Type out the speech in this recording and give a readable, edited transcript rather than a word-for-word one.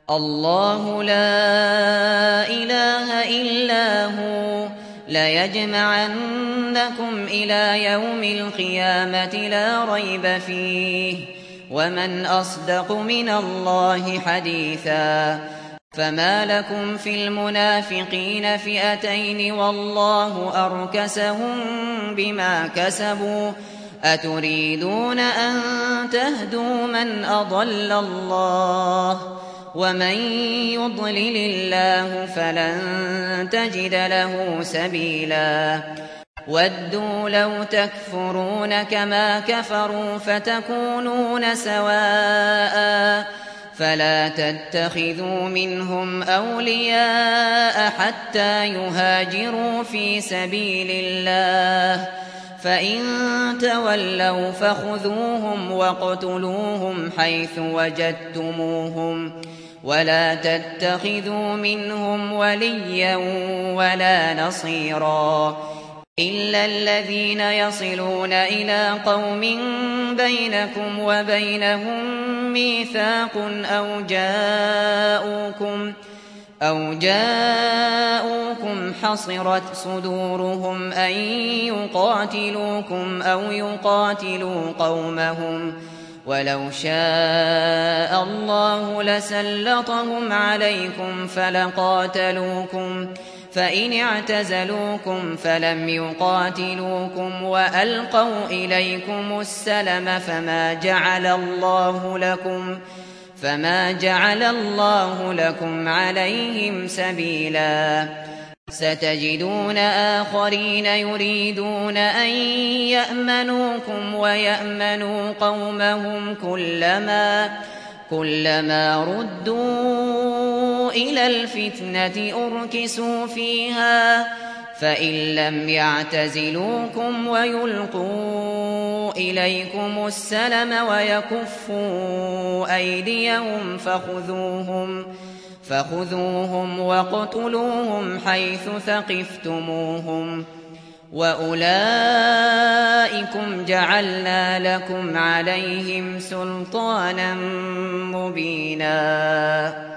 الله لا إله إلا هو ليجمعنكم إلى يوم القيامة لا ريب فيه ومن أصدق من الله حديثا فما لكم في المنافقين فئتين والله أركسهم بما كسبوا أتريدون أن تهدوا من أضل الله ومن يضلل الله فلن تجد له سبيلا ودوا لو تكفرون كما كفروا فتكونون سواء فلا تتخذوا منهم أولياء حتى يهاجروا في سبيل الله فإن تولوا فخذوهم واقتلوهم حيث وجدتموهم ولا تتخذوا منهم وليا ولا نصيرا إلا الذين يصلون إلى قوم بينكم وبينهم ميثاق أو جاءوكم حصرت صدورهم أن يقاتلوكم أو يقاتلوا قومهم ولو شاء الله لسلطهم عليكم فلقاتلوكم فإن اعتزلوكم فلم يقاتلوكم وألقوا إليكم السلم فما جعل الله لكم عليهم سبيلا ستجدون آخرين يريدون أن يأمنوكم ويأمنوا قومهم كلما ردوا إلى الفتنة أركسوا فيها فإن لم يعتزلوكم ويلقوا إليكم السلم ويكفوا أيديهم فخذوهم واقتلوهم حيث ثقفتموهم وأولئكم جعلنا لكم عليهم سلطانا مبينا